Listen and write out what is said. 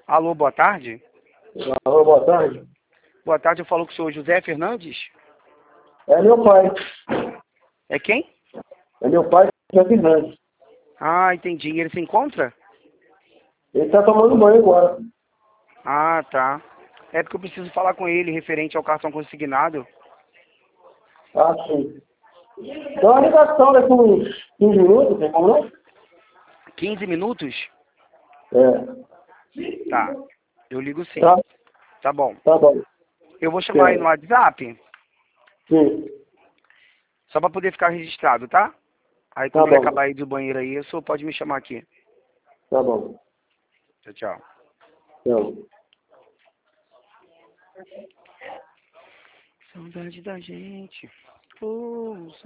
Alô, boa tarde. Alô, boa tarde. Boa tarde, eu falo com o senhor José Fernandes. É meu pai. É quem? É meu pai, José Fernandes. Ah, entendi. E ele se encontra? Ele tá tomando banho agora. Ah, tá. É porque eu preciso falar com ele referente ao cartão consignado. Ah, sim. Então a ligação daqui uns 15 minutos, tem como não? 15 minutos? É. Tá. Eu ligo sim. Tá, Tá bom. tá bom. Eu vou chamar aí no Certo. WhatsApp, Sim, só pra poder ficar registrado, tá? Aí tá quando ele bom. acabar aí do banheiro aí, o senhor pode me chamar aqui. Tá bom. Tchau, tchau. Então. Saudade da gente. Oh,